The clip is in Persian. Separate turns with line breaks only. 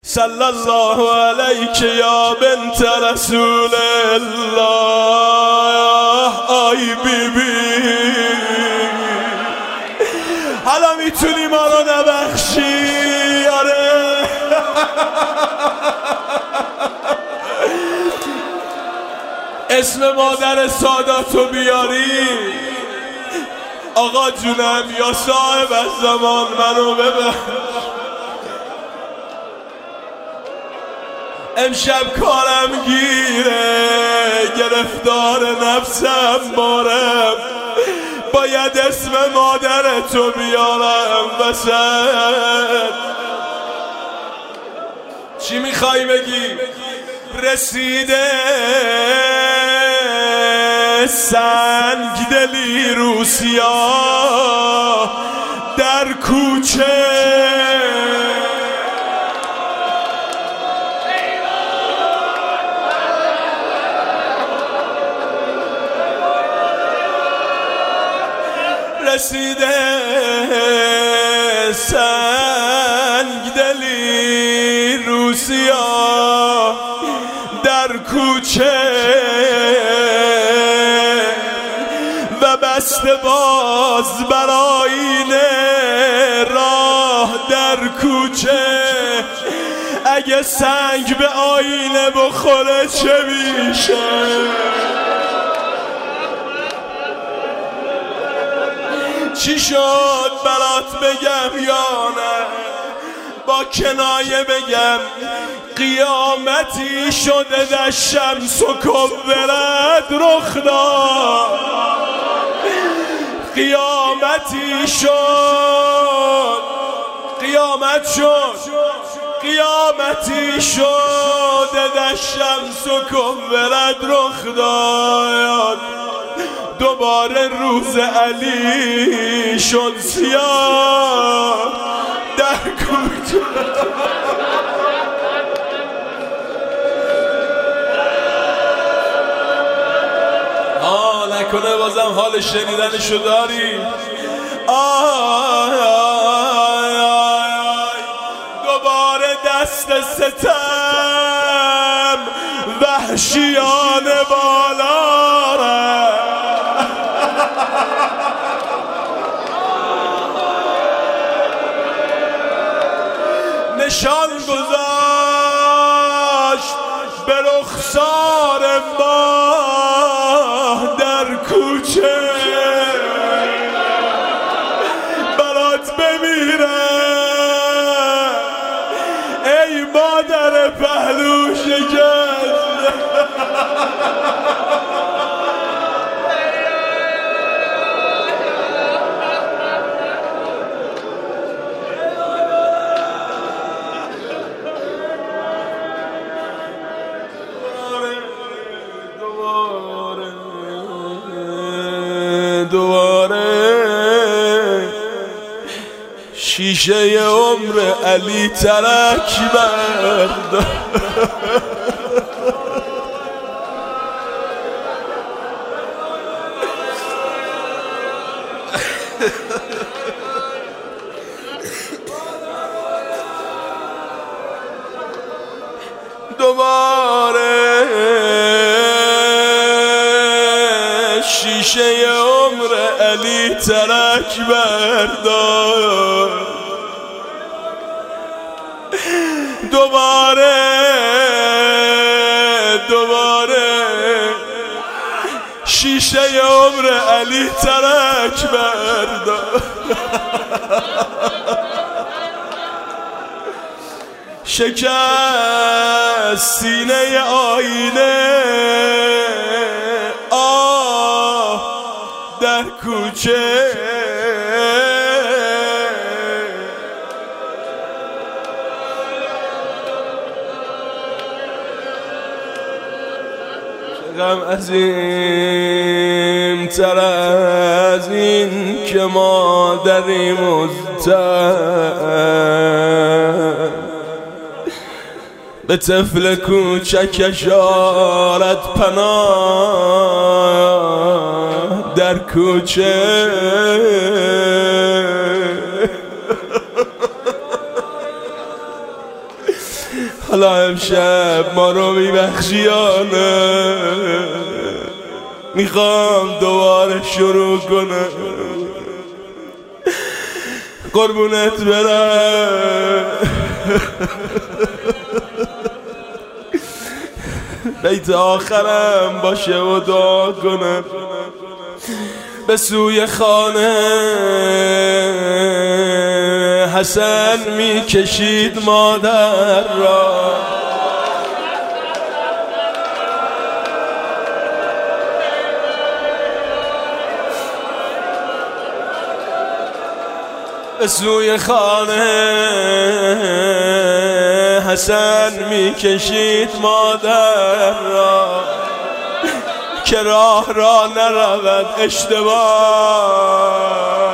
صلی الله علیک یا بنت رسول الله. آی بی بی حالا میتونی ما رو نبخشی؟ آره اسم مادر ساداتو بیاری. آقا جونم یا صاحب از زمان منو ببخش. امشب کارم گیره، گرفتار نفسم بارم، باید اسم مادرتو بیارم وسط. چی میخوای بگی؟ رسیده سنگ دلی روسیا در کوچه، رسیده سنگ دلی روسیا در کوچه و بسته باز بر آینه راه در کوچه. اگه سنگ به آینه بخوره چه میشه؟ چی شد برات بگم یا نه؟ با کنایه بگم قیامتی شده در شمس و کبرت رخ داد. قیامتی شد، قیامت شد، قیامتی شده در شمس و کبرت رخ داد. دوباره روز علی شد سیاه در کوچه. نکنه بازم حال شنیدنشو داری؟ دوباره دست ستم وحشیان بالا را نشان گذاشت به رخسار ماه در کوچه. برات بمیرم ای مادر پهلو شکست. دوباره شیشه عمر علی ترک بردار. دوباره شیشه عمر علی ترک بردار. دوباره شیشه عمر علی ترک بردار. شکست سینه آینه در کوچه. غم عظیم تر از این که مادری مزدر به طفل کوچکش آرد پناه در کوچه. حالا امشب ما رو میبخشی یا نه؟ میخوام دوباره شروع کنم. قربونت برم. بیت آخرم باشه و دعا کنم. به سوی خانه حسن میکشید مادر را، به سوی خانه حسن میکشید مادر را که راه را نرود اشتباه.